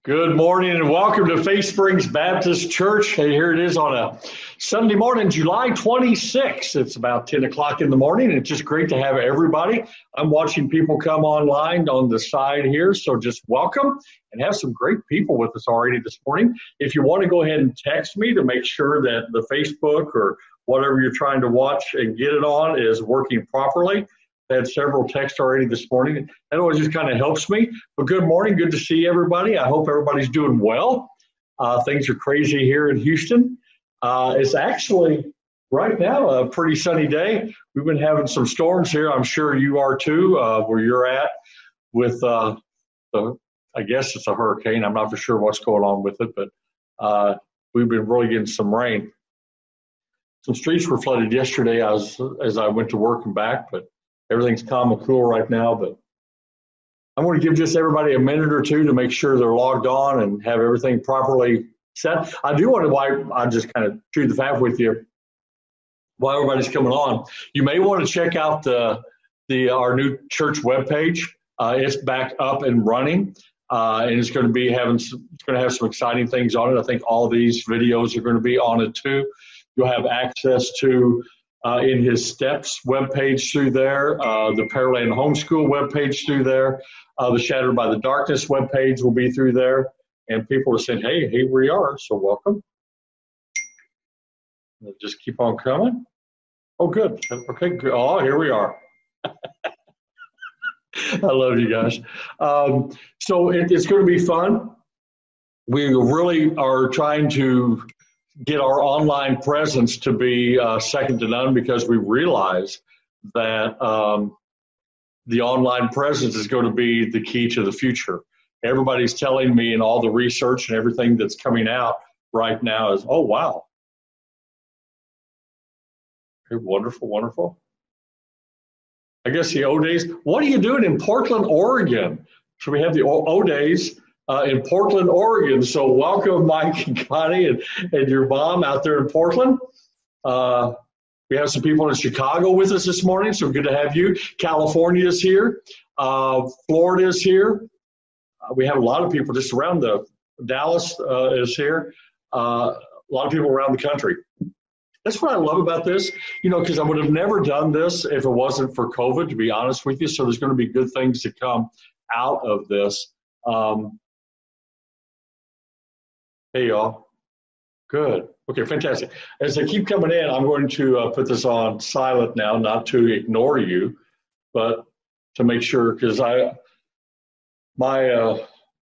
Good morning and welcome to Faith Springs Baptist Church. Hey, here it is on a Sunday morning, July 26th. It's about 10 o'clock in the morning. It's just great to have everybody. I'm watching people come online on the side here, so just welcome and have some great people with us already this morning. If you want to go ahead and text me to make sure that the Facebook or whatever you're trying to watch and get it on is working properly. I had several texts already this morning. That always just kind of helps me. But good morning. Good to see everybody. I hope everybody's doing well. Things are crazy here in Houston. It's actually right now a pretty sunny day. We've been having some storms here. I'm sure you are too, where you're at with I guess it's a hurricane. I'm not for sure what's going on with it, but we've been really getting some rain. Some streets were flooded yesterday as I went to work and back, but everything's calm and cool right now, but I'm going to give just everybody a minute or two to make sure they're logged on and have everything properly set. I do want to, I just kind of chew the fat with you while everybody's coming on. You may want to check out our new church webpage. It's back up and running, and it's going to have some exciting things on it. I think all these videos are going to be on it too. You'll have access to in his steps webpage through there, the Pearland Homeschool webpage through there, the Shattered by the Darkness webpage will be through there, and people are saying, hey, here we are, so welcome. We'll just keep on coming. Oh, good. Okay, good. Oh, here we are. I love you guys. So it's going to be fun. We really are trying to get our online presence to be second to none, because we realize that the online presence is going to be the key to the future. Everybody's telling me, and all the research and everything that's coming out right now is, oh, wow. Okay, wonderful, wonderful. I guess the O-Days. What are you doing in Portland, Oregon? So we have the O-Days in Portland, Oregon. So welcome, Mike and Connie and your mom out there in Portland. We have some people in Chicago with us this morning, so good to have you. California is here. Florida is here. We have a lot of people just around Dallas is here. A lot of people around the country. That's what I love about this, because I would have never done this if it wasn't for COVID, to be honest with you. So there's going to be good things to come out of this. Hey, y'all. Good. Okay, fantastic. As they keep coming in, I'm going to put this on silent now, not to ignore you, but to make sure, because my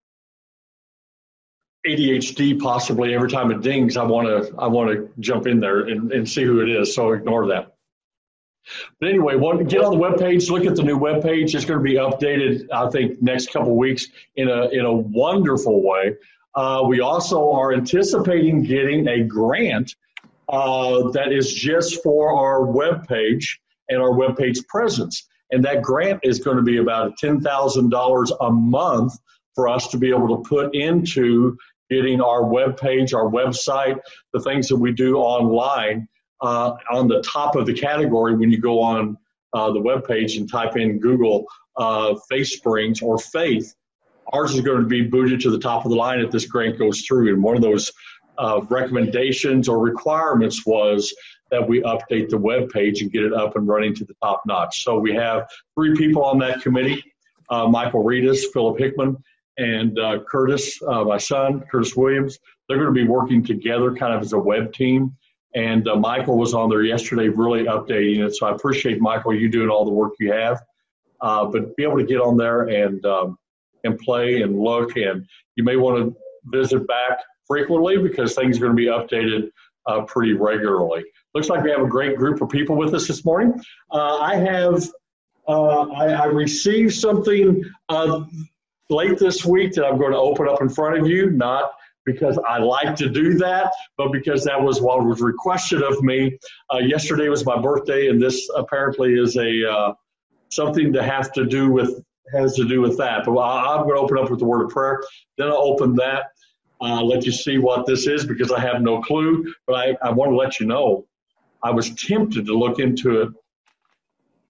ADHD, possibly every time it dings, I want to jump in there and see who it is. So ignore that. But anyway, get on the webpage, look at the new webpage. It's going to be updated, I think, next couple of weeks in a wonderful way. We also are anticipating getting a grant that is just for our webpage and our webpage presence. And that grant is going to be about $10,000 a month for us to be able to put into getting our webpage, our website, the things that we do online on the top of the category when you go on the webpage and type in Google Faith Springs or Faith. Ours is going to be booted to the top of the line if this grant goes through. And one of those recommendations or requirements was that we update the web page and get it up and running to the top notch. So we have 3 people on that committee, Michael Reedus, Philip Hickman, and Curtis, my son, Curtis Williams. They're going to be working together kind of as a web team. And Michael was on there yesterday really updating it. So I appreciate, Michael, you doing all the work you have. But be able to get on there and play and look, and you may want to visit back frequently because things are going to be updated pretty regularly. Looks like we have a great group of people with us this morning. I received something late this week that I'm going to open up in front of you, not because I like to do that, but because that was what was requested of me. Yesterday was my birthday, and this apparently is something to has to do with that. But I'm going to open up with the word of prayer. Then I'll open that, let you see what this is, because I have no clue. But I want to let you know, I was tempted to look into it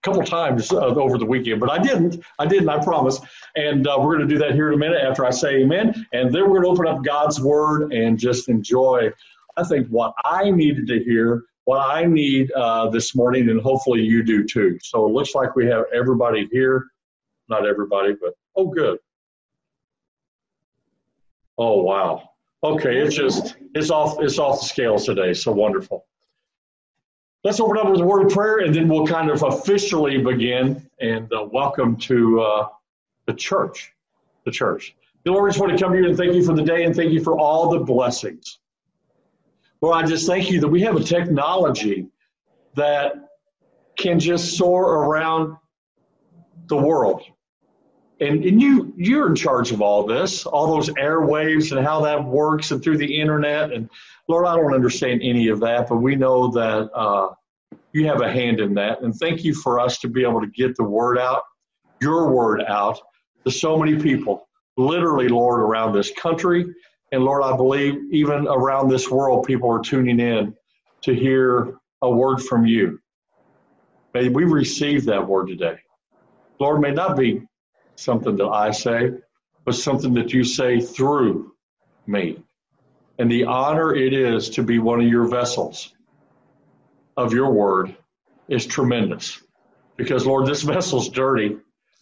couple times over the weekend, but I didn't, I promise. And we're going to do that here in a minute after I say amen. And then we're going to open up God's word and just enjoy, I think, what I needed to hear, what I need this morning, and hopefully you do too. So it looks like we have everybody here. Not everybody, but oh, good. Oh, wow. Okay, it's off the scales today. So wonderful. Let's open up with a word of prayer, and then we'll kind of officially begin. And welcome to the church. The church. Lord, we just want to come here and thank you for the day, and thank you for all the blessings. Lord, I just thank you that we have a technology that can just soar around the world. And you're in charge of all this, all those airwaves and how that works and through the internet. And Lord, I don't understand any of that, but we know that you have a hand in that. And thank you for us to be able to get the word out, your word out to so many people, literally, Lord, around this country. And Lord, I believe even around this world, people are tuning in to hear a word from you. May we receive that word today. Lord, may not be something that I say, but something that you say through me. And the honor it is to be one of your vessels of your word is tremendous. Because, Lord, this vessel's dirty.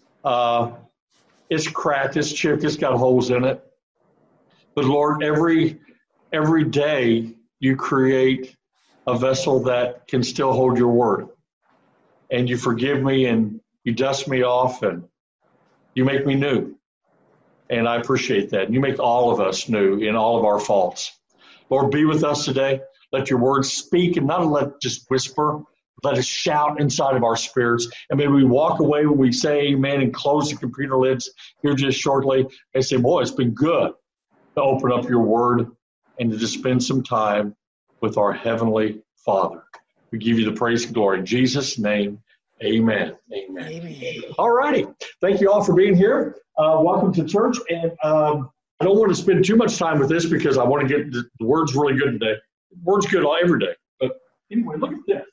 It's cracked, it's chipped, it's got holes in it. But, Lord, every day you create a vessel that can still hold your word. And you forgive me and you dust me off and you make me new. And I appreciate that. And you make all of us new in all of our faults. Lord, be with us today. Let your word speak and not let just whisper. Let us shout inside of our spirits. And maybe we walk away when we say amen and close the computer lids here just shortly and say, boy, it's been good to open up your word and to just spend some time with our Heavenly Father. We give you the praise and glory. In Jesus' name, amen. Amen. Amen. All righty. Thank you all for being here. Welcome to church. And I don't want to spend too much time with this because I want to get the word's really good today. The word's good every day. But anyway, look at this.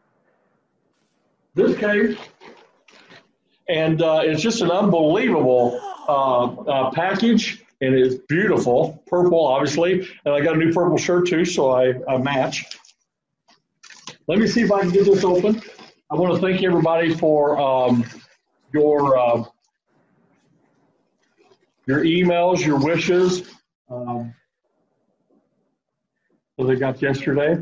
This came, and it's just an unbelievable package. And it's beautiful, purple, obviously. And I got a new purple shirt, too, so I match. Let me see if I can get this open. I want to thank everybody for your emails, your wishes that I got yesterday.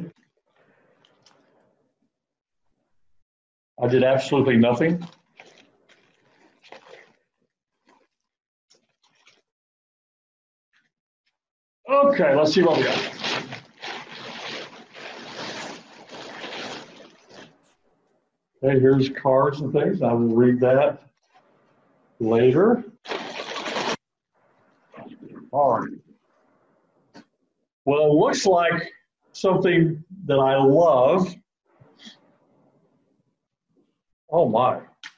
I did absolutely nothing. Okay, let's see what we got. Okay, here's cards and things. I will read that later. All right. Well, it looks like something that I love. Oh, my.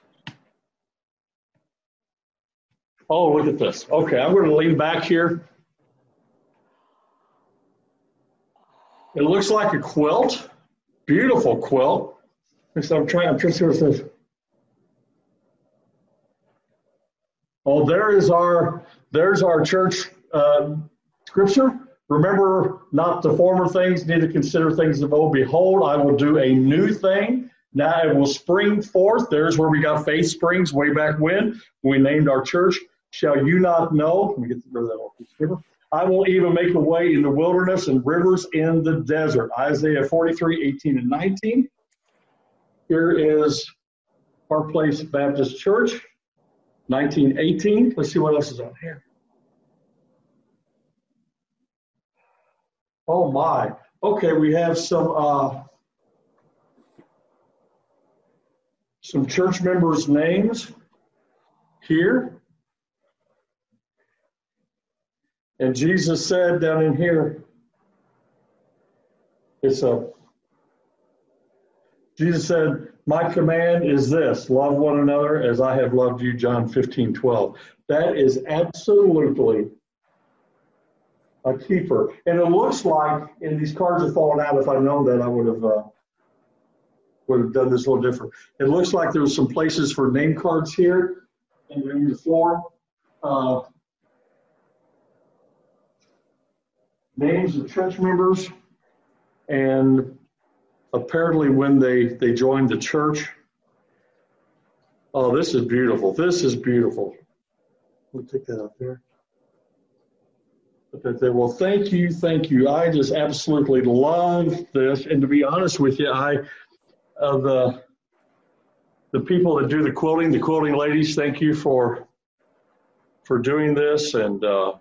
Oh, look at this. Okay, I'm going to lean back here. It looks like a quilt. Beautiful quilt. So I'm trying to see what it says. Oh, there's our church scripture. Remember not the former things, neither consider things of old. Behold, I will do a new thing. Now it will spring forth. There's where we got Faith Springs way back when we named our church. Shall you not know? Let me get rid of that old piece of paper. I will even make a way in the wilderness and rivers in the desert. Isaiah 43, 18 and 19. Here is Park Place Baptist Church, 1918. Let's see what else is on here. Oh my. Okay, we have some church members' names here. And Jesus said down in here, Jesus said, my command is this, love one another as I have loved you, John 15:12. That is absolutely a keeper. And it looks like, and these cards are falling out, if I'd known that, I would have would have done this a little different. It looks like there was some places for name cards here and then the floor. Names of church members and apparently when they joined the church. Oh, this is beautiful. This is beautiful. Let me take that up there. Well, thank you, thank you. I just absolutely love this. And to be honest with you, the people that do the quilting ladies, thank you for doing this and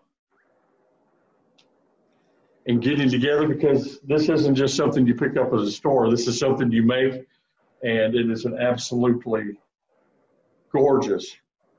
getting together, because this isn't just something you pick up at a store. This is something you make, and it is an absolutely gorgeous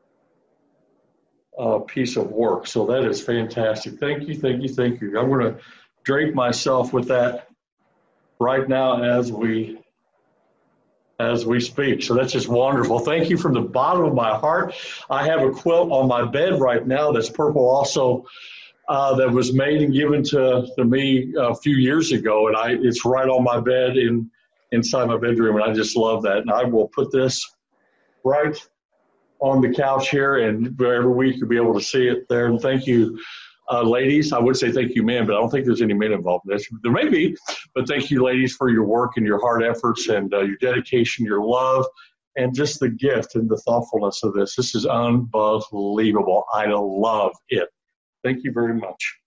piece of work. So that is fantastic. Thank you, thank you, thank you. I'm going to drape myself with that right now as we speak. So that's just wonderful. Thank you from the bottom of my heart. I have a quilt on my bed right now that's purple also, that was made and given to me a few years ago, and it's right on my bed inside my bedroom, and I just love that. And I will put this right on the couch here, and every week you'll be able to see it there. And thank you, ladies. I would say thank you, men, but I don't think there's any men involved in this. There may be, but thank you, ladies, for your work and your hard efforts and your dedication, your love, and just the gift and the thoughtfulness of this. This is unbelievable. I love it. Thank you very much.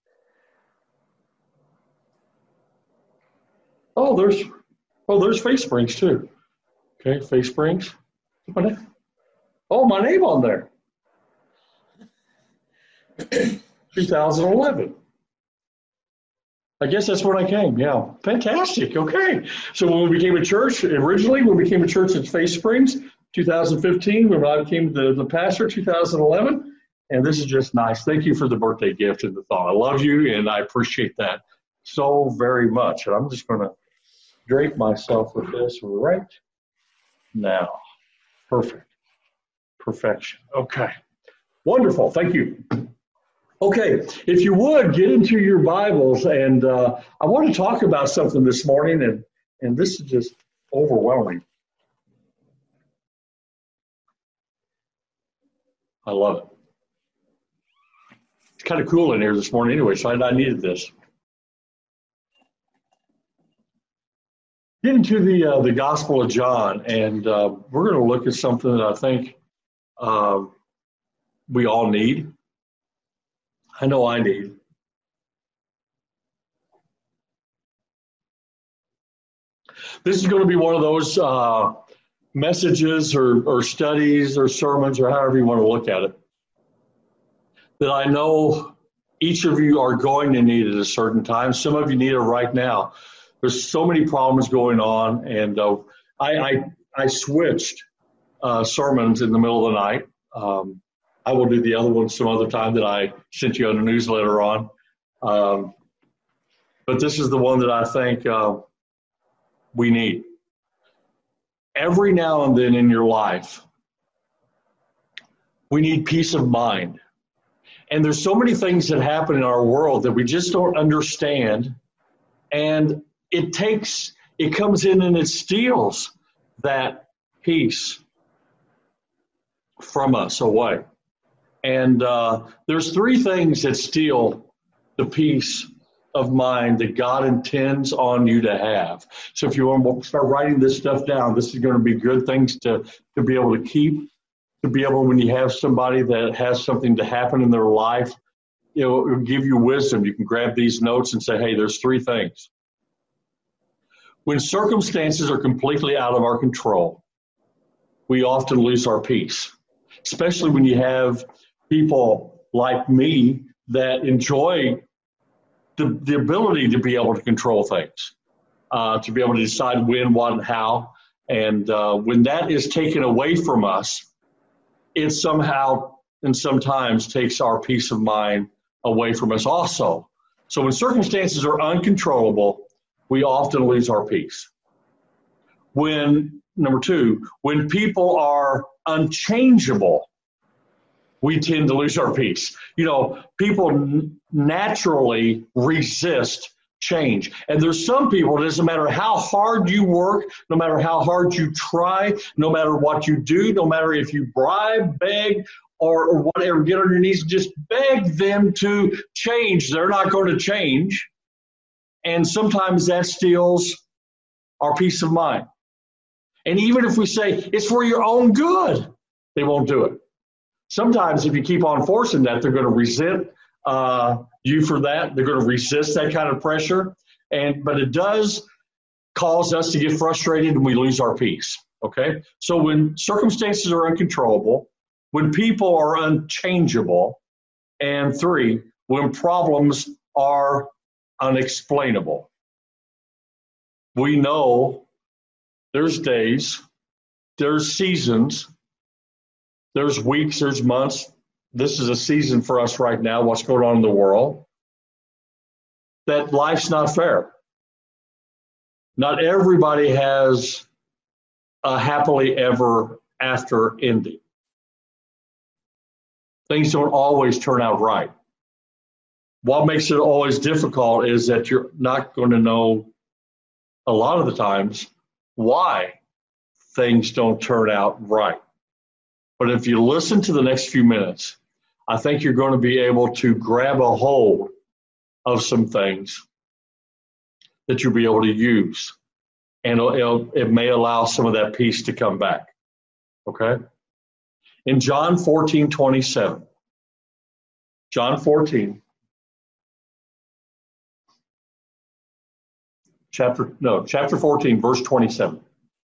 Oh, there's face springs too. Okay, face springs. Oh, my name on there. 2011. I guess that's when I came. Yeah, fantastic. Okay, so when we became a church, originally when we became a church at Face Springs, 2015. When I became the pastor, 2011. And this is just nice. Thank you for the birthday gift and the thought. I love you, and I appreciate that so very much. And I'm just going to drape myself with this right now. Perfect. Perfection. Okay. Wonderful. Thank you. Okay. If you would, get into your Bibles. And I want to talk about something this morning, and this is just overwhelming. I love it. It's kind of cool in here this morning anyway, so I needed this. Get into the Gospel of John, and we're going to look at something that I think we all need. I know I need. This is going to be one of those messages or studies or sermons or however you want to look at it, that I know each of you are going to need at a certain time. Some of you need it right now. There's so many problems going on, and I switched sermons in the middle of the night. I will do the other one some other time that I sent you on a newsletter on. But this is the one that I think we need. Every now and then in your life, we need peace of mind. And there's so many things that happen in our world that we just don't understand. And it comes in and it steals that peace from us away. And there's three things that steal the peace of mind that God intends on you to have. So if you want to start writing this stuff down, this is going to be good things to be able to keep. To be able, when you have somebody that has something to happen in their life, it'll give you wisdom. You can grab these notes and say, hey, there's three things. When circumstances are completely out of our control, we often lose our peace, especially when you have people like me that enjoy the ability to be able to control things, to be able to decide when, what, and how. And when that is taken away from us, it somehow and sometimes takes our peace of mind away from us also. So when circumstances are uncontrollable, we often lose our peace. Number two, when people are unchangeable, we tend to lose our peace. You know, people naturally resist change. And there's some people, it doesn't matter how hard you work, no matter how hard you try, no matter what you do, no matter if you bribe, beg, or whatever, get on your knees, just beg them to change. They're not going to change. And sometimes that steals our peace of mind. And even if we say it's for your own good, they won't do it. Sometimes if you keep on forcing that, they're going to resent you for that. They're going to resist that kind of pressure. But it does cause us to get frustrated and we lose our peace. Okay? So when circumstances are uncontrollable, when people are unchangeable, and 3, when problems are unexplainable, we know there's days, there's seasons, there's weeks, there's months. This is a season for us right now, what's going on in the world, that life's not fair. Not everybody has a happily ever after ending. Things don't always turn out right. What makes it always difficult is that you're not going to know a lot of the times why things don't turn out right. But if you listen to the next few minutes, I think you're going to be able to grab a hold of some things that you'll be able to use. And it may allow some of that peace to come back. Okay? In John 14:27, John 14, chapter 14, verse 27.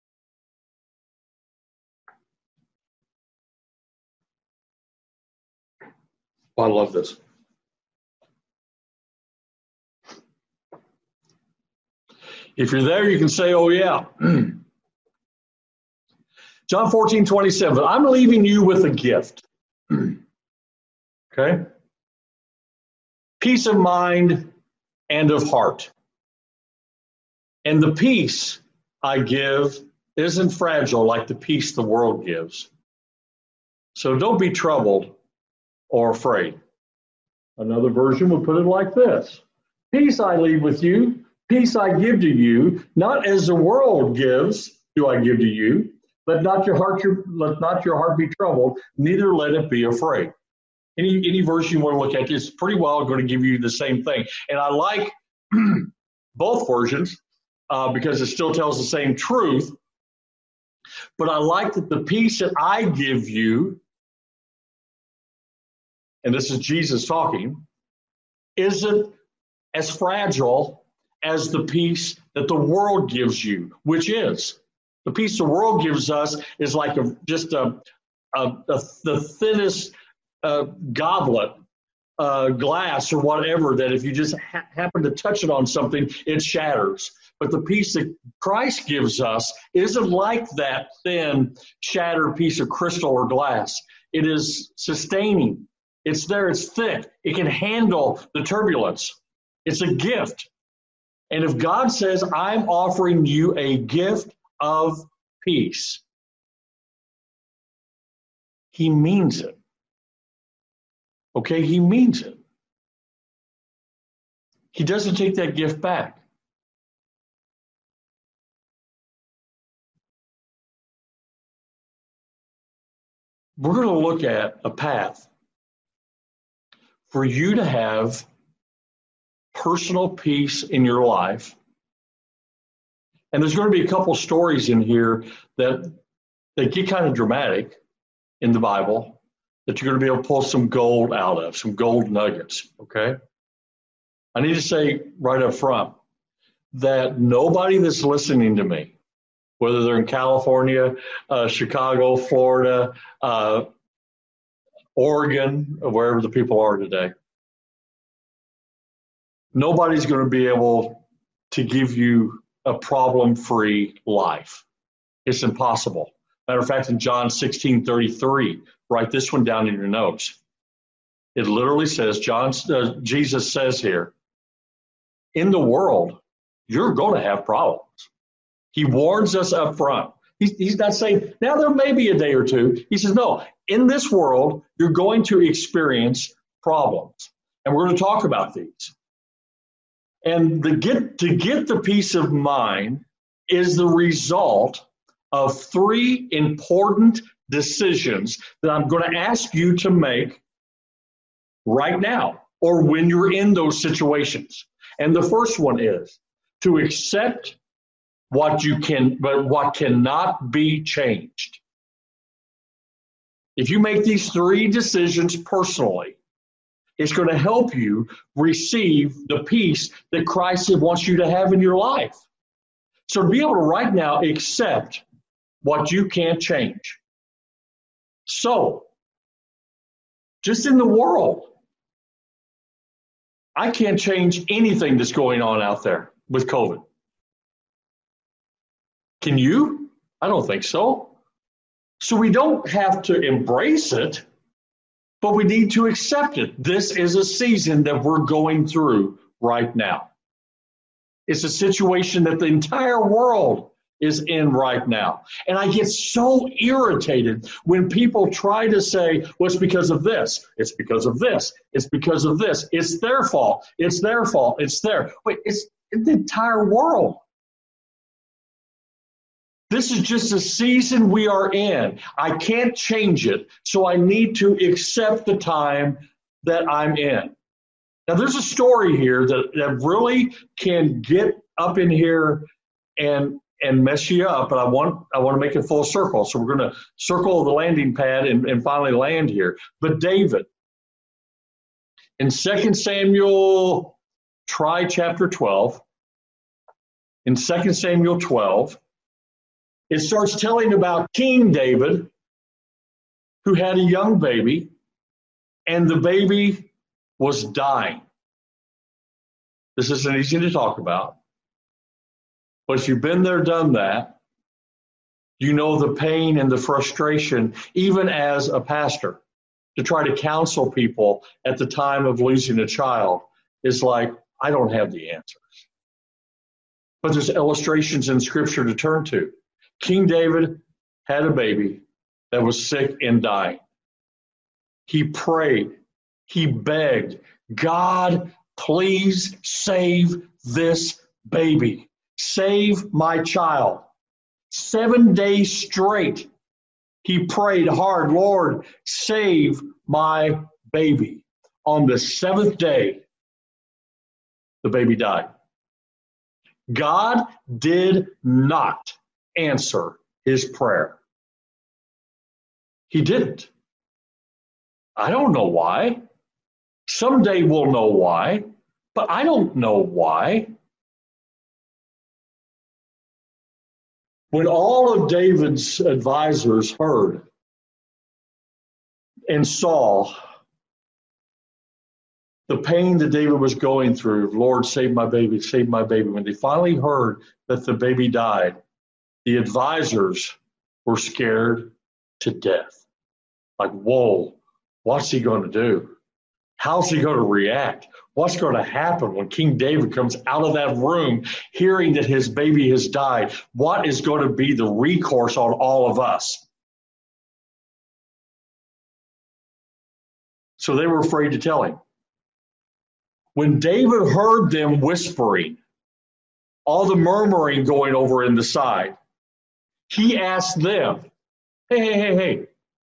Oh, I love this. If you're there, you can say, oh, yeah. John 14:27. I'm leaving you with a gift. Okay? Peace of mind and of heart. And the peace I give isn't fragile like the peace the world gives. So don't be troubled or afraid. Another version would put it like this. Peace I leave with you, peace I give to you, not as the world gives do I give to you. Let not your heart be troubled, neither let it be afraid. Any version you want to look at, it's pretty well going to give you the same thing. And I like both versions because it still tells the same truth. But I like that the peace that I give you, and this is Jesus talking, isn't as fragile as the peace that the world gives you, which is. The peace the world gives us is like the thinnest goblet, glass or whatever, that if you just happen to touch it on something, it shatters. But the peace that Christ gives us isn't like that thin, shattered piece of crystal or glass. It is sustaining. It's there. It's thick. It can handle the turbulence. It's a gift. And if God says, I'm offering you a gift of peace, he means it. Okay, he means it. He doesn't take that gift back. We're going to look at a path for you to have personal peace in your life. And there's going to be a couple stories in here that get kind of dramatic in the Bible that you're going to be able to pull some gold out of, some gold nuggets, okay? I need to say right up front that nobody that's listening to me, whether they're in California, Chicago, Florida, Oregon, or wherever the people are today, nobody's going to be able to give you a problem-free life. It's impossible. Matter of fact, in John 16:33, write this one down in your notes. It literally says, Jesus says here, in the world, you're going to have problems. He warns us up front. He's not saying, now there may be a day or two. He says, no, in this world, you're going to experience problems. And we're going to talk about these. And to get the peace of mind is the result of 3 important decisions that I'm going to ask you to make right now or when you're in those situations. And the first one is to accept what you can, but what cannot be changed. If you make these 3 decisions personally, it's going to help you receive the peace that Christ wants you to have in your life. So to be able to right now accept what you can't change. So, just in the world, I can't change anything that's going on out there with COVID. Can you? I don't think so. So we don't have to embrace it, but we need to accept it. This is a season that we're going through right now. It's a situation that the entire world is in right now. And I get so irritated when people try to say, well, it's because of this. It's because of this. It's because of this. It's their fault. It's their fault. It's their. Wait, it's the entire world. This is just a season we are in. I can't change it, so I need to accept the time that I'm in. Now, there's a story here that really can get up in here and mess you up, but I want to make it full circle. So we're going to circle the landing pad and finally land here. But David, in 2 Samuel, try chapter 12. In 2 Samuel 12, it starts telling about King David, who had a young baby, and the baby was dying. This isn't easy to talk about, but if you've been there, done that, you know the pain and the frustration, even as a pastor, to try to counsel people at the time of losing a child is like, I don't have the answers. But there's illustrations in Scripture to turn to. King David had a baby that was sick and dying. He prayed. He begged, God, please save this baby. Save my child. 7 days straight, he prayed hard, Lord, save my baby. On the 7th day, the baby died. God did not answer his prayer. He didn't. I don't know why. Someday we'll know why, but I don't know why. When all of David's advisors heard and saw the pain that David was going through, Lord, save my baby, save my baby. When they finally heard that the baby died, the advisors were scared to death. Like, whoa, what's he going to do? How's he going to react? What's going to happen when King David comes out of that room hearing that his baby has died? What is going to be the recourse on all of us? So they were afraid to tell him. When David heard them whispering, all the murmuring going over in the side, he asked them, hey,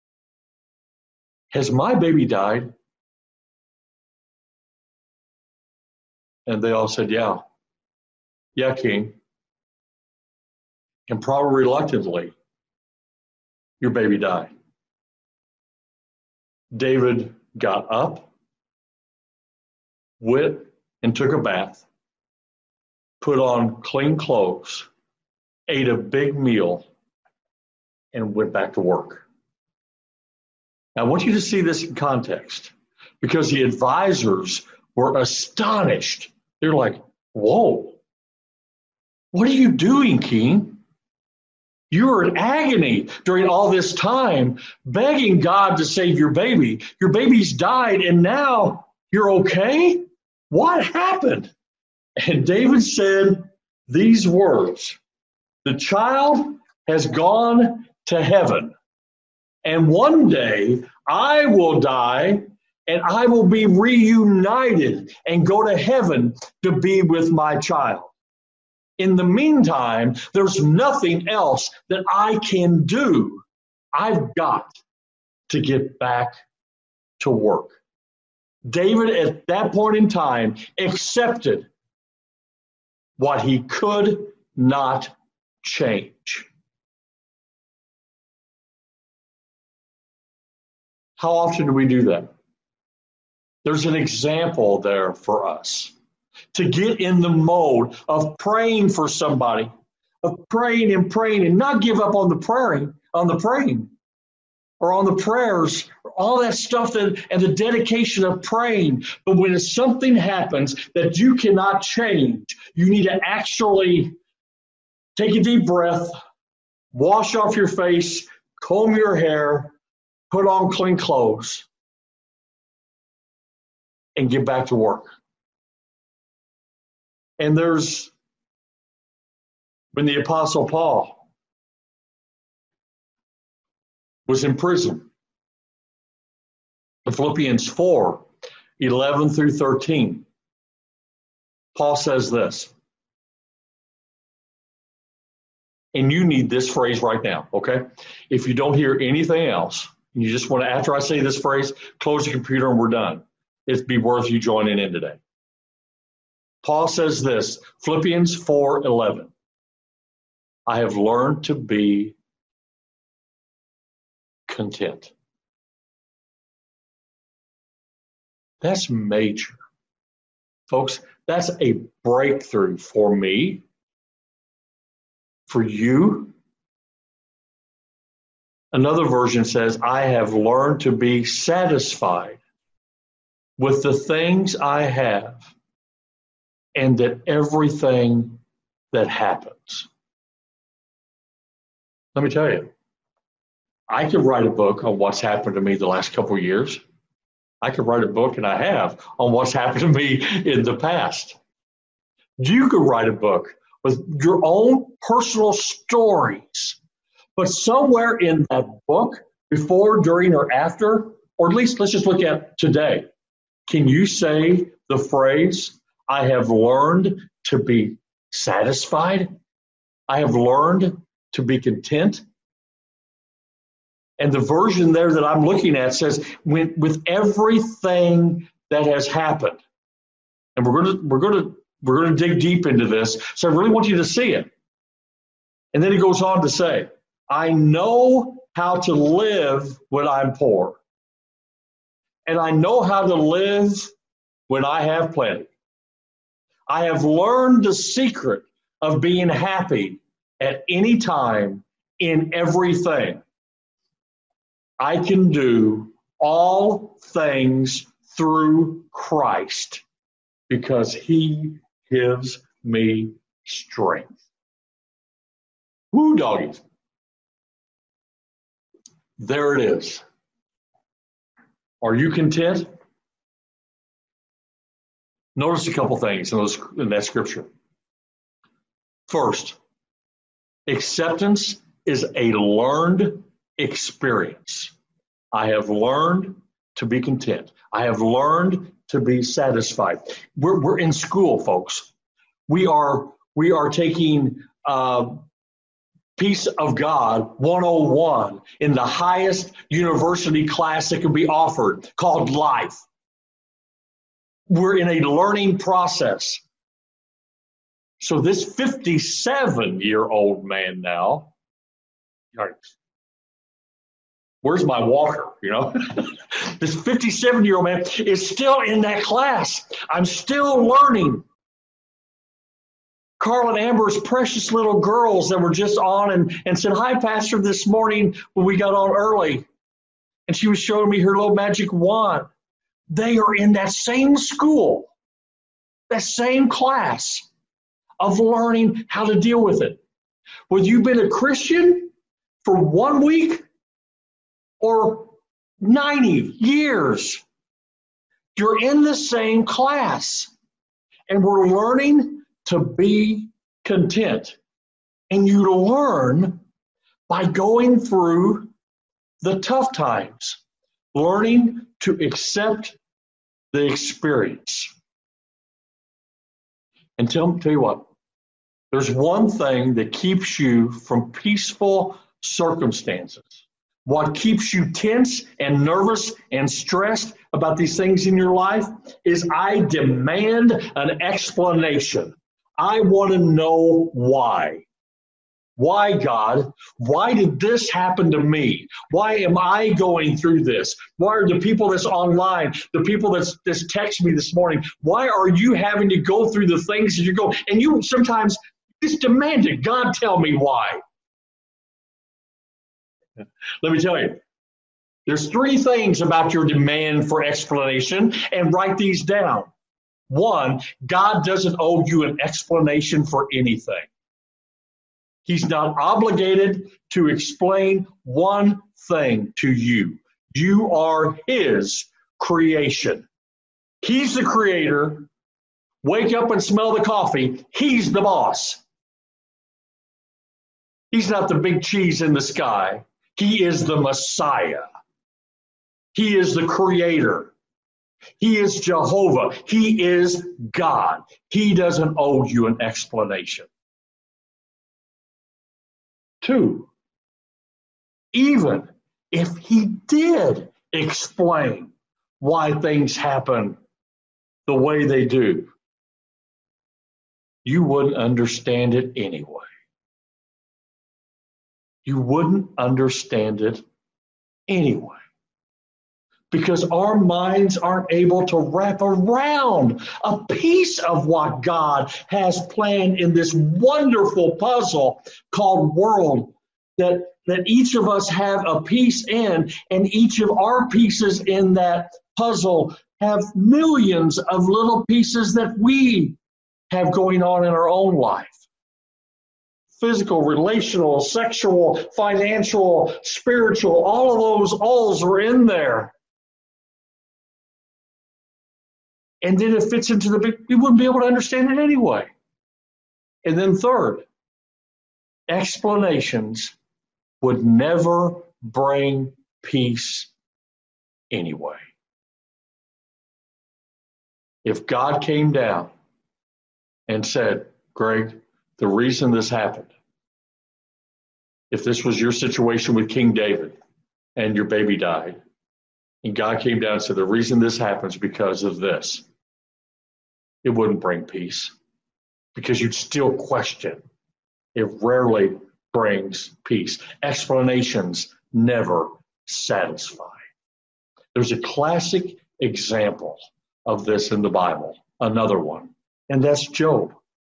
has my baby died? And they all said, yeah, King. And probably reluctantly, your baby died. David got up, went and took a bath, put on clean clothes, ate a big meal, and went back to work. Now, I want you to see this in context because the advisors were astonished. They're like, whoa, what are you doing, King? You were in agony during all this time, begging God to save your baby. Your baby's died, and now you're okay? What happened? And David said these words, the child has gone to heaven, and one day I will die and I will be reunited and go to heaven to be with my child. In the meantime, there's nothing else that I can do. I've got to get back to work. David, at that point in time, accepted what he could not change. How often do we do that? There's an example there for us to get in the mode of praying for somebody, of praying and not give up on the praying, or on the prayers, all that stuff and the dedication of praying. But when something happens that you cannot change, you need to actually take a deep breath, wash off your face, comb your hair, put on clean clothes, and get back to work. And there's when the Apostle Paul was in prison. In Philippians 4:11 through 13, Paul says this. And you need this phrase right now, okay? If you don't hear anything else, and you just want to, after I say this phrase, close your computer and we're done. It'd be worth you joining in today. Paul says this, Philippians 4:11. I have learned to be content. That's major. Folks, that's a breakthrough for me, for you. Another version says, I have learned to be satisfied with the things I have and that everything that happens. Let me tell you, I could write a book on what's happened to me the last couple of years. I could write a book, and I have, on what's happened to me in the past. You could write a book with your own personal stories. But somewhere in that book, before, during, or after, or at least let's just look at today, can you say the phrase, I have learned to be satisfied? I have learned to be content? And the version there that I'm looking at says, with everything that has happened, and we're going to dig deep into this, so I really want you to see it. And then he goes on to say, I know how to live when I'm poor, and I know how to live when I have plenty. I have learned the secret of being happy at any time in everything. I can do all things through Christ because he gives me strength. Woo, doggies. There it is. Are you content? Notice a couple things in that scripture. First, acceptance is a learned experience. I have learned to be content. I have learned to be satisfied. We're in school, folks. We are taking Peace of God 101 in the highest university class that can be offered, called life. We're in a learning process. So this 57-year-old man now, where's my walker, This 57-year-old man is still in that class. I'm still learning. Carl and Amber's precious little girls that were just on and said, hi, Pastor, this morning when we got on early. And she was showing me her little magic wand. They are in that same school, that same class of learning how to deal with it. Whether you've been a Christian for 1 week or 90 years, you're in the same class. And we're learning to be content. And you learn by going through the tough times, learning to accept the experience. And tell you what, there's one thing that keeps you from peaceful circumstances. What keeps you tense and nervous and stressed about these things in your life is I demand an explanation. I want to know why. Why, God? Why did this happen to me? Why am I going through this? Why are the people that's online, the people that's text me this morning, why are you having to go through the things that you go? And you sometimes just demand it. God, tell me why. Let me tell you, there's three things about your demand for explanation, and write these down. One, God doesn't owe you an explanation for anything. He's not obligated to explain one thing to you. You are His creation. He's the creator. Wake up and smell the coffee. He's the boss. He's not the big cheese in the sky. He is the Messiah. He is the creator. He is Jehovah. He is God. He doesn't owe you an explanation. Two, even if He did explain why things happen the way they do, you wouldn't understand it anyway. You wouldn't understand it anyway. Because our minds aren't able to wrap around a piece of what God has planned in this wonderful puzzle called world that each of us have a piece in, and each of our pieces in that puzzle have millions of little pieces that we have going on in our own life. Physical, relational, sexual, financial, spiritual, all of those alls are in there. And then it fits into the big, we wouldn't be able to understand it anyway. And then third, explanations would never bring peace anyway. If God came down and said, Greg, the reason this happened, if this was your situation with King David and your baby died, and God came down and said, the reason this happens because of this, it wouldn't bring peace, because you'd still question. It rarely brings peace. Explanations never satisfy. There's a classic example of this in the Bible, another one, and that's Job.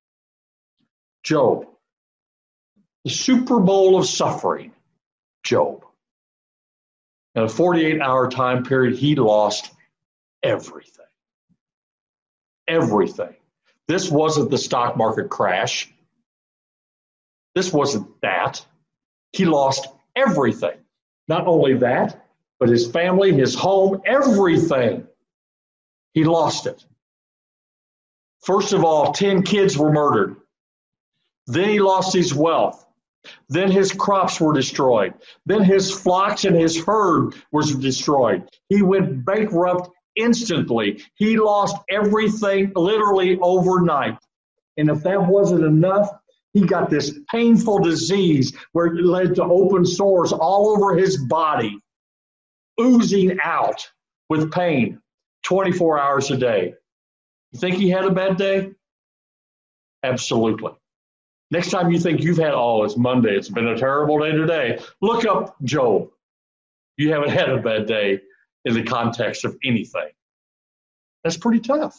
Job, the Super Bowl of suffering, Job. In a 48-hour time period, he lost everything. Everything. This wasn't the stock market crash. This wasn't that. He lost everything. Not only that, but his family, his home, everything. He lost it. First of all, 10 kids were murdered. Then he lost his wealth. Then his crops were destroyed. Then his flocks and his herd was destroyed. He went bankrupt instantly. He lost everything literally overnight. And if that wasn't enough, he got this painful disease where it led to open sores all over his body, oozing out with pain 24 hours a day. You think he had a bad day? Absolutely. Next time you think you've had, it's Monday, it's been a terrible day today, look up Job. You haven't had a bad day in the context of anything. That's pretty tough.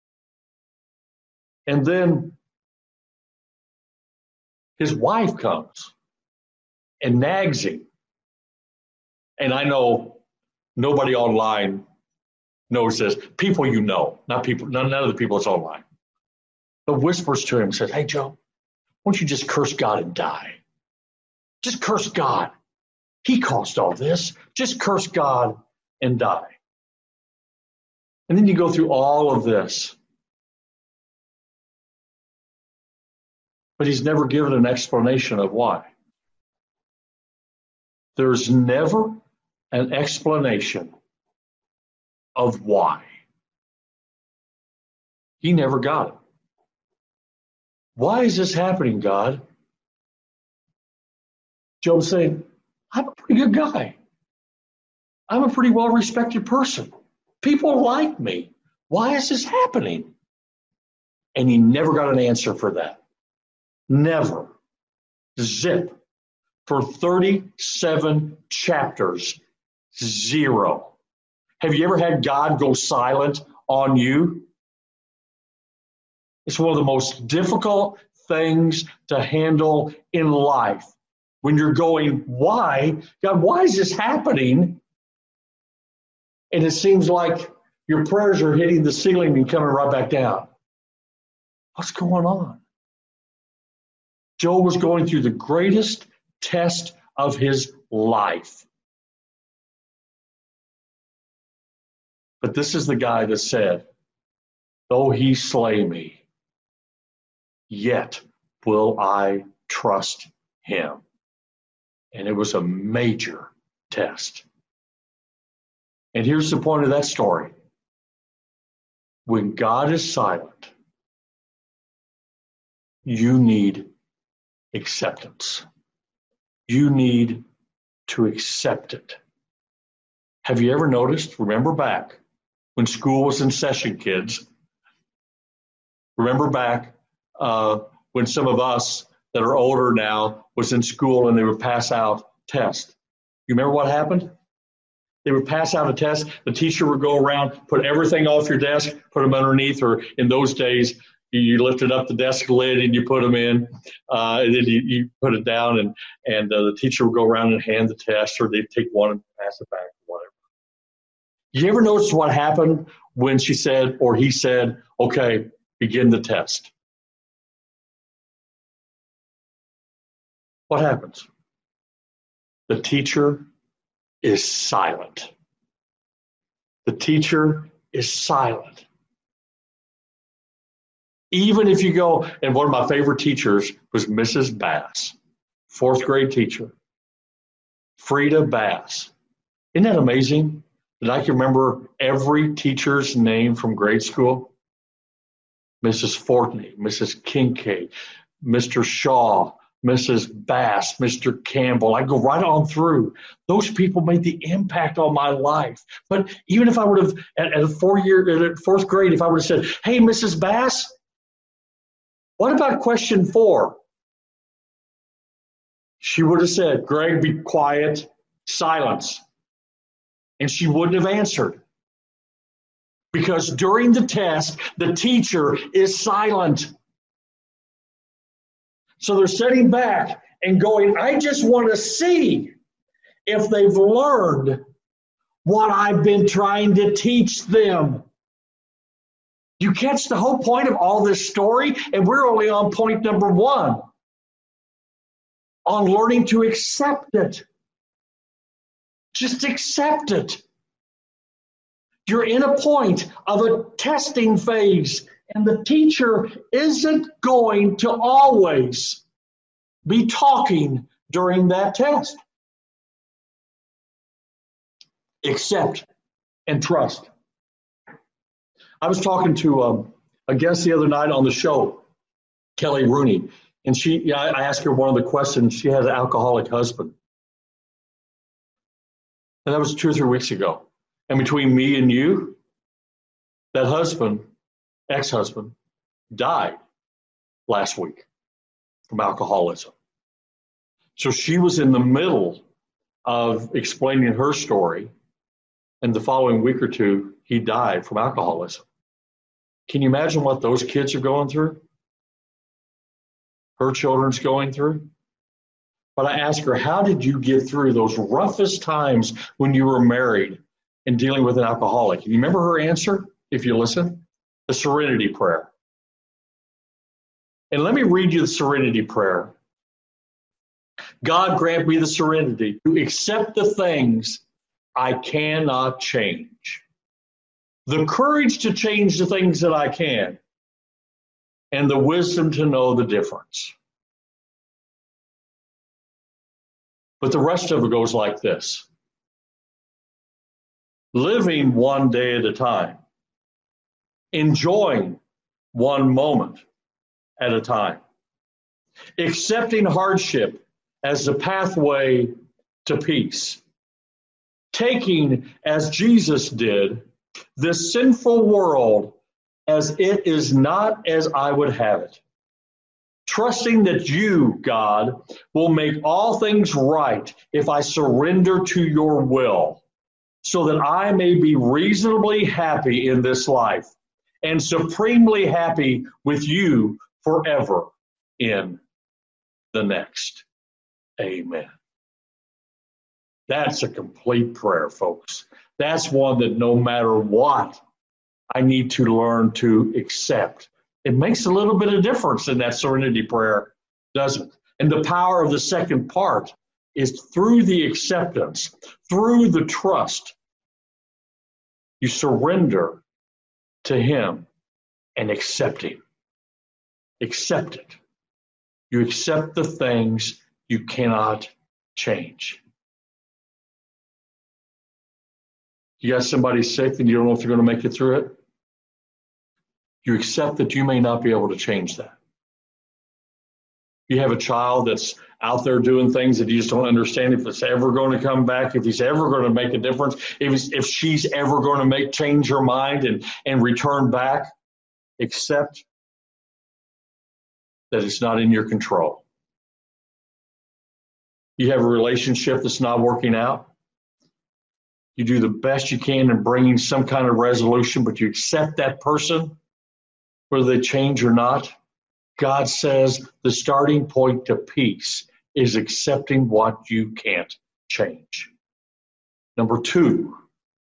And then his wife comes and nags him. And I know nobody online knows this. People you know, not people, none of the people that's online. But whispers to him and says, hey, Job, why don't you just curse God and die? Just curse God. He caused all this. Just curse God and die. And then you go through all of this. But he's never given an explanation of why. There's never an explanation of why. He never got it. Why is this happening, God? Job's saying, I'm a pretty good guy. I'm a pretty well-respected person. People like me. Why is this happening? And he never got an answer for that. Never. Zip. For 37 chapters, zero. Have you ever had God go silent on you? It's one of the most difficult things to handle in life. When you're going, why? God, why is this happening? And it seems like your prayers are hitting the ceiling and coming right back down. What's going on? Job was going through the greatest test of his life. But this is the guy that said, though he slay me, yet will I trust him. And it was a major test. And here's the point of that story. When God is silent, you need acceptance. You need to accept it. Have you ever noticed, remember back when school was in session, kids, remember back when some of us that are older now was in school and they would pass out tests. You remember what happened? They would pass out a test. The teacher would go around, put everything off your desk, put them underneath, or in those days, you lifted up the desk lid and you put them in, and then you put it down, and the teacher would go around and hand the test, or they'd take one and pass it back, or whatever. You ever notice what happened when she said, or he said, okay, begin the test? What happens? The teacher is silent. The teacher is silent. Even if you go, and one of my favorite teachers was Mrs. Bass, fourth grade teacher, Frida Bass. Isn't that amazing that I can remember every teacher's name from grade school? Mrs. Fortney, Mrs. Kincaid, Mr. Shaw, Mrs. Bass, Mr. Campbell. I go right on through. Those people made the impact on my life. But even if I would have, at fourth grade, if I would have said, hey, Mrs. Bass, what about question 4? She would have said, Greg, be quiet, silence. And she wouldn't have answered. Because during the test, the teacher is silent. So they're sitting back and going, I just want to see if they've learned what I've been trying to teach them. You catch the whole point of all this story? And we're only on point number 1, on learning to accept it. Just accept it. You're in a point of a testing phase, and the teacher isn't going to always be talking during that test. Accept and trust. I was talking to a guest the other night on the show, Kelly Rooney, and I asked her one of the questions. She had an alcoholic husband. And that was 2 or 3 weeks ago. And between me and you, that husband, ex-husband, died last week from alcoholism. So she was in the middle of explaining her story, and the following week or 2, he died from alcoholism. Can you imagine what those kids are going through? Her children's going through? But I asked her, how did you get through those roughest times when you were married and dealing with an alcoholic? And you remember her answer, if you listen? The serenity prayer. And let me read you the serenity prayer. God grant me the serenity to accept the things I cannot change, the courage to change the things that I can, and the wisdom to know the difference. But the rest of it goes like this. Living one day at a time, enjoying one moment at a time. Accepting hardship as the pathway to peace. Taking, as Jesus did, this sinful world as it is not as I would have it. Trusting that you, God, will make all things right if I surrender to your will, so that I may be reasonably happy in this life and supremely happy with you forever in the next. Amen. That's a complete prayer, folks. That's one that no matter what, I need to learn to accept. It makes a little bit of difference in that serenity prayer, doesn't it? And the power of the second part is through the acceptance, through the trust. You surrender to him and accept him. Accept it. You accept the things you cannot change. You got somebody sick and you don't know if you're going to make it through it? You accept that you may not be able to change that. You have a child that's out there doing things that you just don't understand if it's ever going to come back, if he's ever going to make a difference, if she's ever going to change her mind and return back. Accept that it's not in your control. You have a relationship that's not working out. You do the best you can in bringing some kind of resolution, but you accept that person, whether they change or not. God says the starting point to peace is accepting what you can't change. Number 2,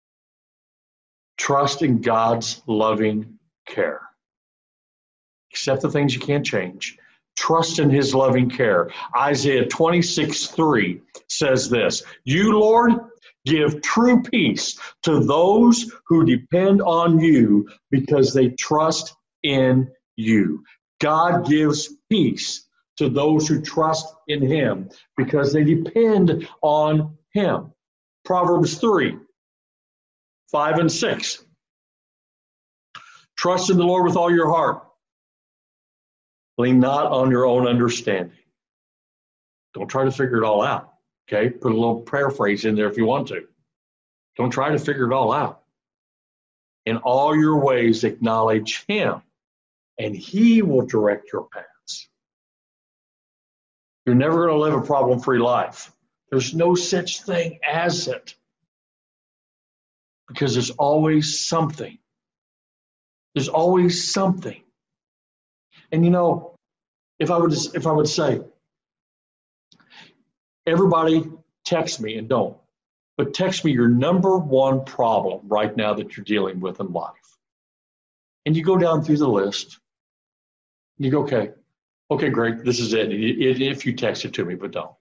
trust in God's loving care. Accept the things you can't change. Trust in his loving care. Isaiah 26:3 says this, you, Lord, give true peace to those who depend on you because they trust in you. God gives peace to those who trust in him because they depend on him. Proverbs 3:5 and 6. Trust in the Lord with all your heart. Lean not on your own understanding. Don't try to figure it all out. Okay? Put a little prayer phrase in there if you want to. Don't try to figure it all out. In all your ways, acknowledge him, and he will direct your paths. You're never going to live a problem-free life. There's no such thing as it. Because there's always something. There's always something. And you know, if I would say, everybody text me, and don't, but text me your number one problem right now that you're dealing with in life. And you go down through the list. And you go, okay, great, this is it. If you text it to me, but don't.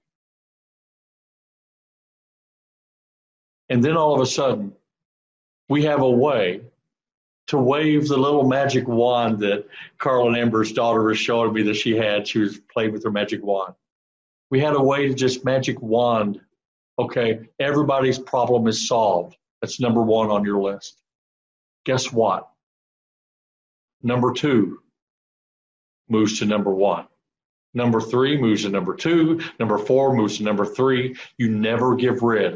And then all of a sudden, we have a way to wave the little magic wand that Carl and Amber's daughter was showing me that she had. She was playing with her magic wand. We had a way to just magic wand. Okay, everybody's problem is solved. That's number 1 on your list. Guess what? Number 2 moves to number 1. Number 3 moves to number 2. Number 4 moves to number 3. You never give rid.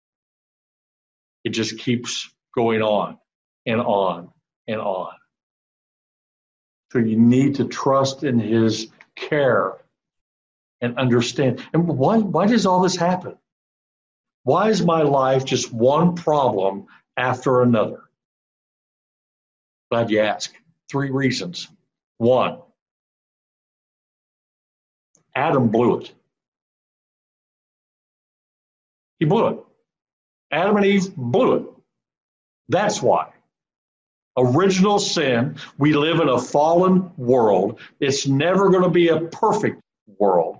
It just keeps going on and on and on. So you need to trust in his care and understand. And why does all this happen? Why is my life just one problem after another? Glad you asked. 3 reasons. 1, Adam blew it. He blew it. Adam and Eve blew it. That's why. Original sin. We live in a fallen world. It's never going to be a perfect world.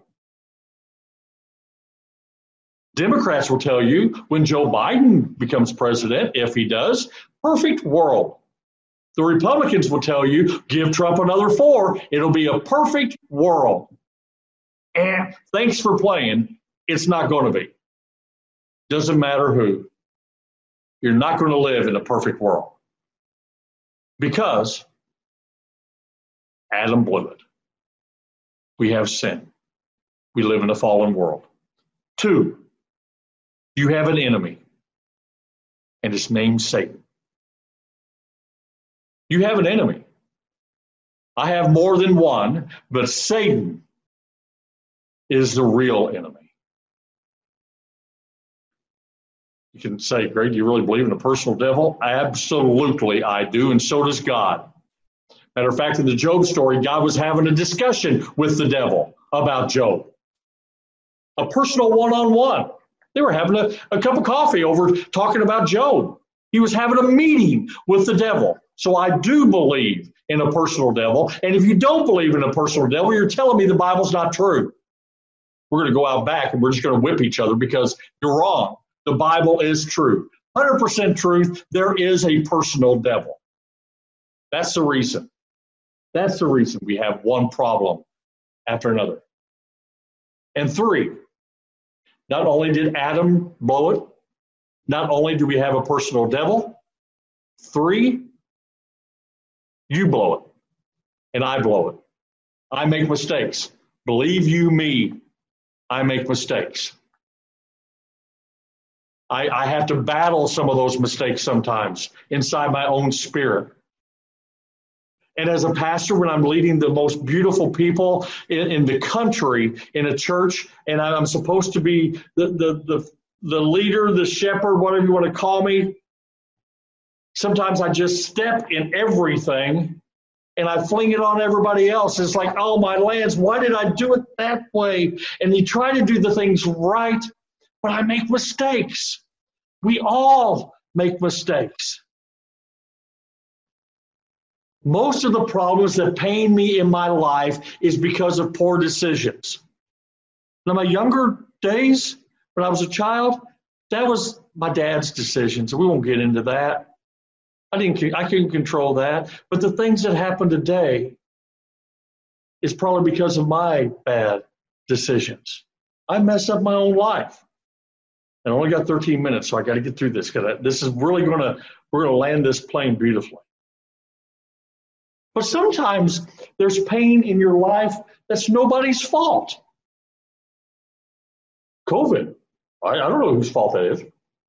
Democrats will tell you when Joe Biden becomes president, if he does, perfect world. The Republicans will tell you, give Trump another 4, it'll be a perfect world. And thanks for playing. It's not going to be. Doesn't matter who. You're not going to live in a perfect world. Because Adam blew it. We have sin. We live in a fallen world. 2, you have an enemy, and it's named Satan. You have an enemy. I have more than one, but Satan is the real enemy. You can say, Greg, do you really believe in a personal devil? Absolutely, I do, and so does God. Matter of fact, in the Job story, God was having a discussion with the devil about Job. A personal one-on-one. They were having a cup of coffee over talking about Job. He was having a meeting with the devil. So I do believe in a personal devil. And if you don't believe in a personal devil, you're telling me the Bible's not true. We're going to go out back and we're just going to whip each other because you're wrong. The Bible is true. 100% truth. There is a personal devil. That's the reason. That's the reason we have one problem after another. And 3, not only did Adam blow it, not only do we have a personal devil, 3, you blow it, and I blow it. I make mistakes. Believe you me, I make mistakes. I have to battle some of those mistakes sometimes inside my own spirit. And as a pastor, when I'm leading the most beautiful people in the country in a church, and I'm supposed to be the leader, the shepherd, whatever you want to call me, sometimes I just step in everything and I fling it on everybody else. It's like, oh, my lands, why did I do it that way? And you try to do the things right, but I make mistakes. We all make mistakes. Most of the problems that pain me in my life is because of poor decisions. In my younger days, when I was a child, that was my dad's decisions. We won't get into that. I couldn't control that. But the things that happen today is probably because of my bad decisions. I mess up my own life. And I only got 13 minutes, so I got to get through this because this is really we're going to land this plane beautifully. But sometimes there's pain in your life that's nobody's fault. COVID, I don't know whose fault that is.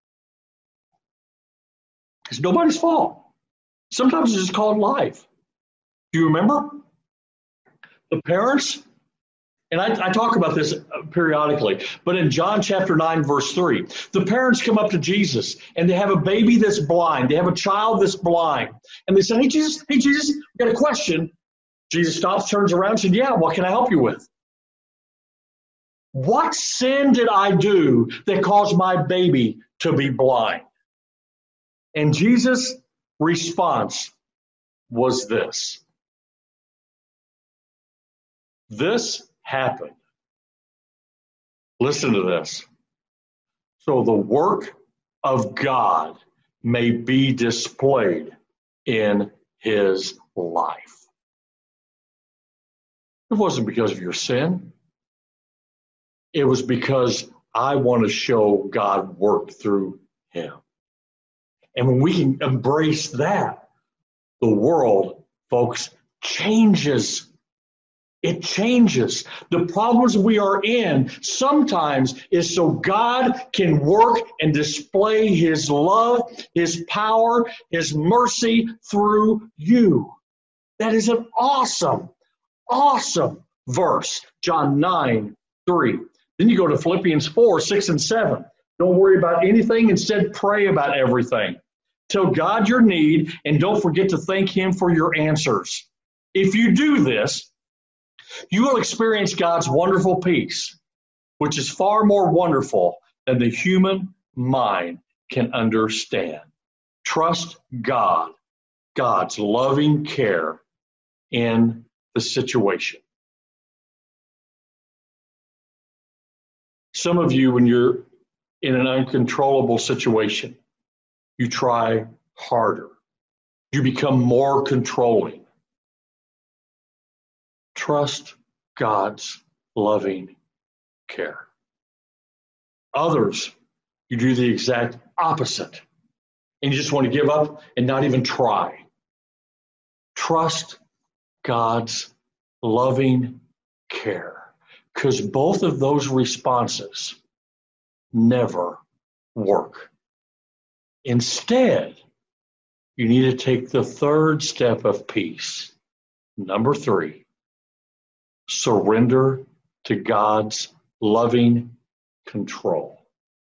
It's nobody's fault. Sometimes it's just called life. Do you remember? The parents, and I talk about this periodically, but in John chapter 9, verse 3, the parents come up to Jesus and they have a baby that's blind. They have a child that's blind. And they say, hey, Jesus, we got a question. Jesus stops, turns around, and said, yeah, what can I help you with? What sin did I do that caused my baby to be blind? And Jesus' response was this. This happened. Listen to this. So the work of God may be displayed in his life. It wasn't because of your sin. It was because I want to show God work through him. And when we can embrace that, the world, folks, changes. It changes. The problems we are in sometimes is so God can work and display his love, his power, his mercy through you. That is an awesome, awesome verse. John 9:3. Then you go to Philippians 4:6 and 7. Don't worry about anything. Instead, pray about everything. Tell God your need and don't forget to thank him for your answers. If you do this, you will experience God's wonderful peace, which is far more wonderful than the human mind can understand. Trust God, God's loving care in the situation. Some of you, when you're in an uncontrollable situation, you try harder. You become more controlling. Trust God's loving care. Others, you do the exact opposite. And you just want to give up and not even try. Trust God's loving care. Because both of those responses never work. Instead, you need to take the third step of peace. Number 3, surrender to God's loving control.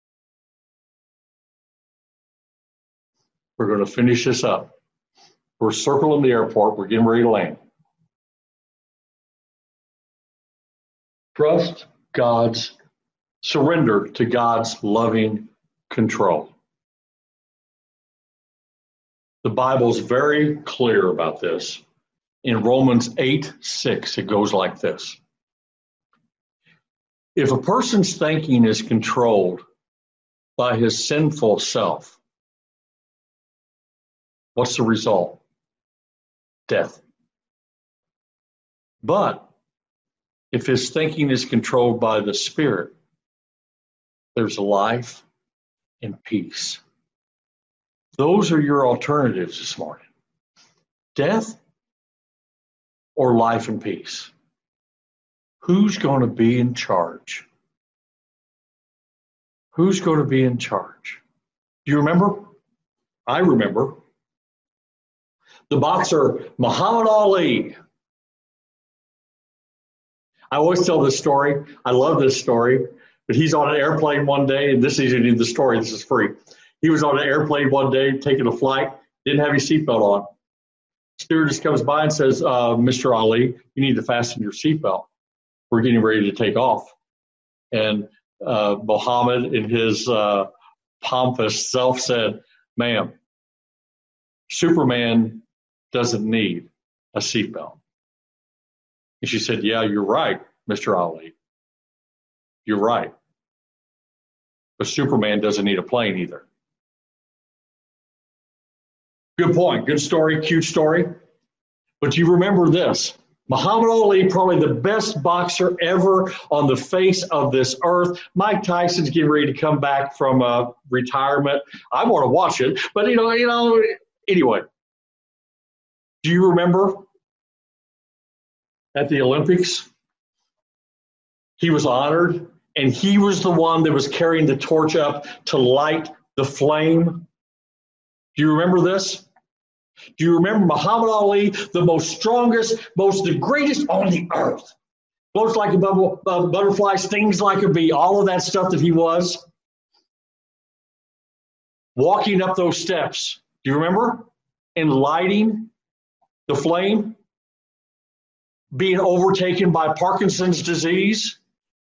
We're going to finish this up. We're circling the airport. We're getting ready to land. Surrender to God's loving control. The Bible is very clear about this. In Romans 8:6, it goes like this. If a person's thinking is controlled by his sinful self, what's the result? Death. But if his thinking is controlled by the Spirit, there's life and peace. Those are your alternatives this morning. Death or life and peace? Who's going to be in charge? Who's going to be in charge? Do you remember? I remember. The boxer Muhammad Ali. I always tell this story. I love this story. But he's on an airplane one day, and this isn't even the story. This is free. He was on an airplane one day, taking a flight, didn't have his seatbelt on. Stewardess comes by and says, Mr. Ali, you need to fasten your seatbelt. We're getting ready to take off. And Muhammad, in his pompous self, said, ma'am, Superman doesn't need a seatbelt. And she said, yeah, you're right, Mr. Ali. You're right. But Superman doesn't need a plane either. Good point. Good story. Cute story. But you remember this. Muhammad Ali, probably the best boxer ever on the face of this earth. Mike Tyson's getting ready to come back from retirement. I want to watch it. But, anyway. Do you remember at the Olympics? He was honored, and he was the one that was carrying the torch up to light the flame. Do you remember this? Do you remember Muhammad Ali, the most strongest, the greatest on the earth? Floats like a butterfly, stings like a bee, all of that stuff that he was. Walking up those steps, do you remember? And lighting the flame, being overtaken by Parkinson's disease.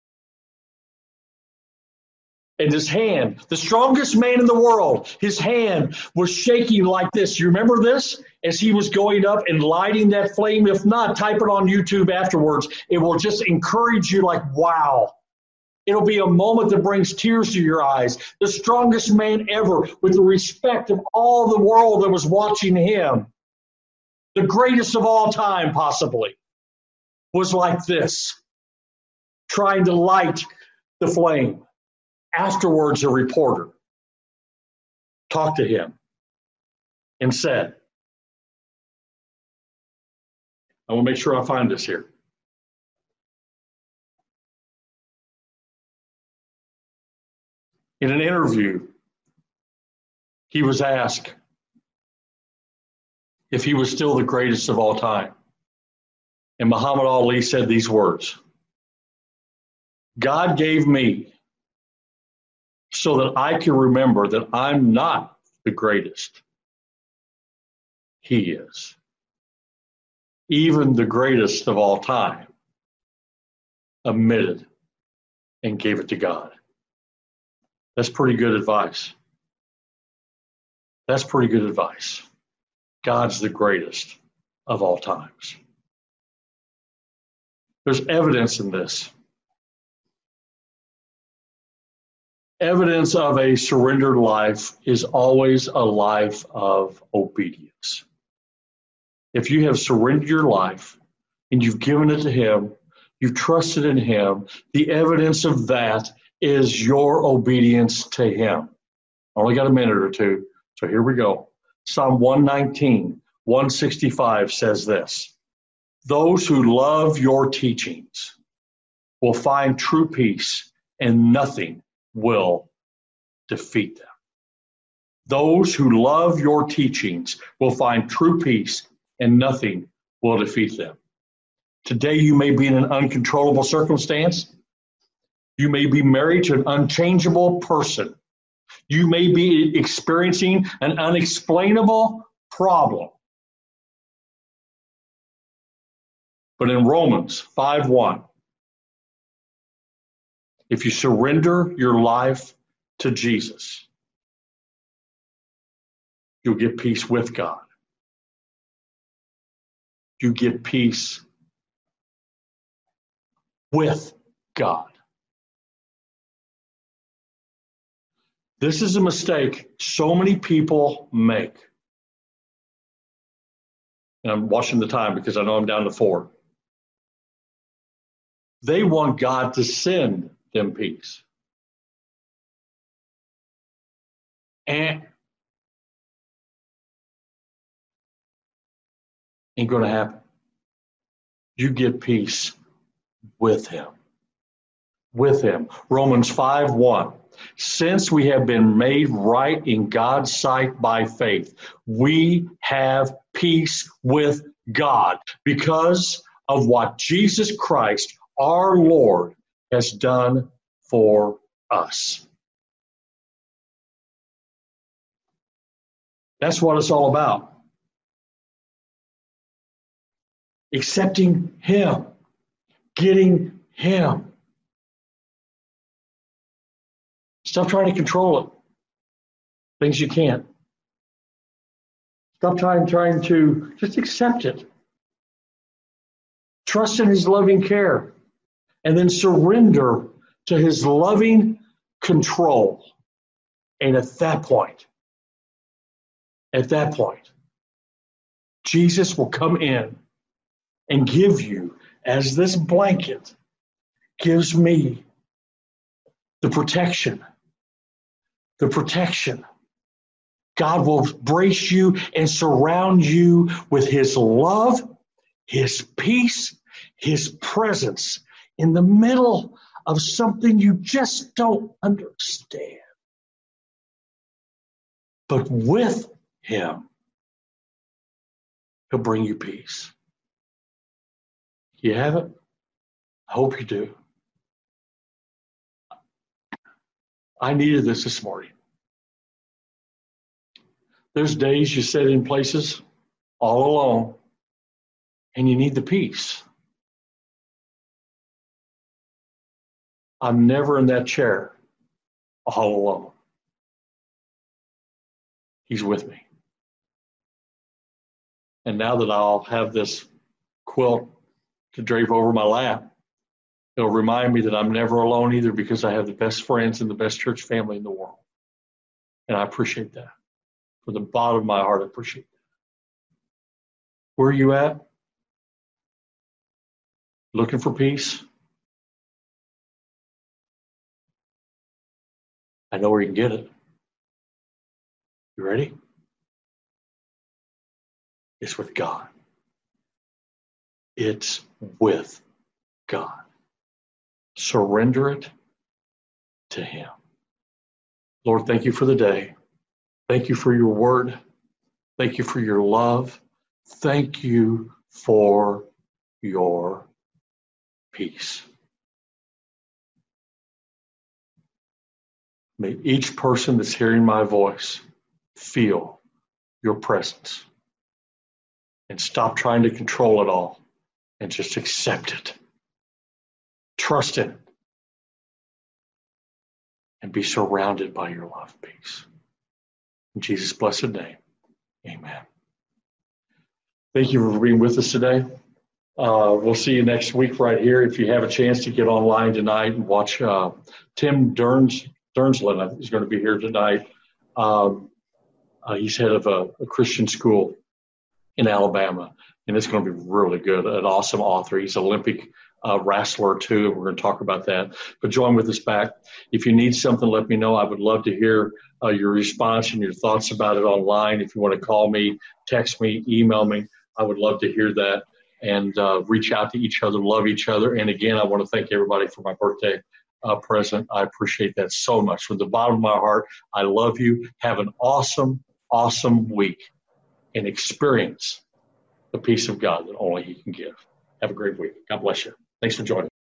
And his hand, the strongest man in the world, his hand was shaking like this. You remember this? As he was going up and lighting that flame. If not, type it on YouTube afterwards. It will just encourage you like, wow. It'll be a moment that brings tears to your eyes. The strongest man ever, with the respect of all the world that was watching him. The greatest of all time, possibly, was like this, trying to light the flame. Afterwards, a reporter talked to him and said, I want to make sure I find this here. In an interview, he was asked if he was still the greatest of all time. And Muhammad Ali said these words, God gave me so that I can remember that I'm not the greatest. He is. Even the greatest of all time admitted and gave it to God. That's pretty good advice. That's pretty good advice. God's the greatest of all times. There's evidence in this. Evidence of a surrendered life is always a life of obedience. If you have surrendered your life and you've given it to Him, you've trusted in Him, the evidence of that is your obedience to Him. I only got a minute or two, so here we go. Psalm 119, 165 says this. Those who love your teachings will find true peace, and nothing will defeat them. Those who love your teachings will find true peace, and nothing will defeat them. Today, you may be in an uncontrollable circumstance. You may be married to an unchangeable person. You may be experiencing an unexplainable problem. But in Romans 5:1, if you surrender your life to Jesus, you'll get peace with God. You get peace with God. This is a mistake so many people make. And I'm watching the time because I know I'm down to 4. They want God to send them peace. And ain't going to happen. You get peace with him. With him. Romans 5:1. Since we have been made right in God's sight by faith, we have peace with God because of what Jesus Christ, our Lord, has done for us. That's what it's all about. Accepting him, getting him. Stop trying to control it. Things you can't. Stop trying to just accept it. Trust in his loving care. And then surrender to his loving control. And at that point, Jesus will come in and give you, as this blanket gives me, the protection. The protection. God will embrace you and surround you with his love, his peace, his presence in the middle of something you just don't understand. But with him, he'll bring you peace. You have it? I hope you do. I needed this morning. There's days you sit in places all alone and you need the peace. I'm never in that chair all alone. He's with me. And now that I'll have this quilt to drape over my lap, it'll remind me that I'm never alone either, because I have the best friends and the best church family in the world. And I appreciate that. From the bottom of my heart, I appreciate that. Where are you at? Looking for peace? I know where you can get it. You ready? It's with God. It's with God. Surrender it to him. Lord, thank you for the day. Thank you for your word. Thank you for your love. Thank you for your peace. May each person that's hearing my voice feel your presence and stop trying to control it all and just accept it. Trust in it and be surrounded by your love and peace. In Jesus' blessed name, amen. Thank you for being with us today. We'll see you next week right here. If you have a chance to get online tonight and watch Tim Durnslin is going to be here tonight. He's head of a Christian school in Alabama, and it's going to be really good. An awesome author. He's an Olympic wrestler too, and we're going to talk about that. But join with us back. If you need something, let me know. I would love to hear your response and your thoughts about it online. If you want to call me, text me, email me, I would love to hear that. and reach out to each other, love each other. And again, I want to thank everybody for my birthday present. I appreciate that so much. From the bottom of my heart, I love you. Have an awesome, awesome week and experience the peace of God that only He can give. Have a great week. God bless you. Thanks for joining.